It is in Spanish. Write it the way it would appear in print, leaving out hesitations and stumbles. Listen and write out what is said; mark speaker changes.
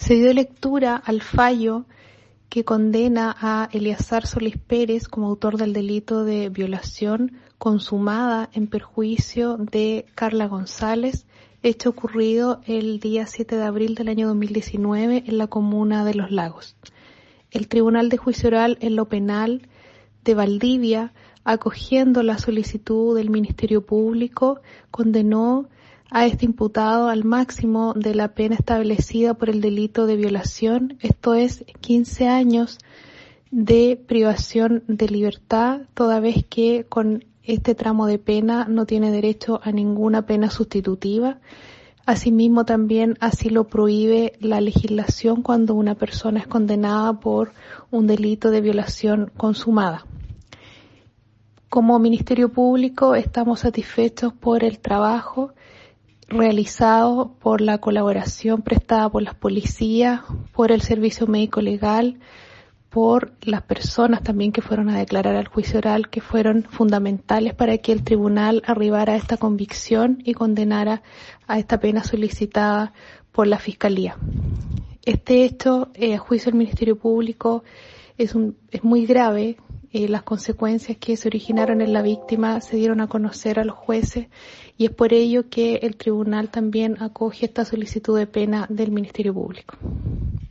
Speaker 1: Se dio lectura al fallo que condena a Eleazar Solís Pérez como autor del delito de violación consumada en perjuicio de Carla González, hecho ocurrido el día 7 de abril del año 2019 en la comuna de Los Lagos. El Tribunal de Juicio Oral en lo Penal de Valdivia, acogiendo la solicitud del Ministerio Público, condenó a este imputado al máximo de la pena establecida por el delito de violación, esto es 15 años de privación de libertad, toda vez que con este tramo de pena no tiene derecho a ninguna pena sustitutiva. Asimismo, también así lo prohíbe la legislación cuando una persona es condenada por un delito de violación consumada. Como Ministerio Público estamos satisfechos por el trabajo realizado, por la colaboración prestada por las policías, por el servicio médico legal, por las personas también que fueron a declarar al juicio oral, que fueron fundamentales para que el tribunal arribara a esta convicción y condenara a esta pena solicitada por la Fiscalía. Este hecho, a juicio del Ministerio Público, es muy grave. Las consecuencias que se originaron en la víctima se dieron a conocer a los jueces y es por ello que el tribunal también acoge esta solicitud de pena del Ministerio Público.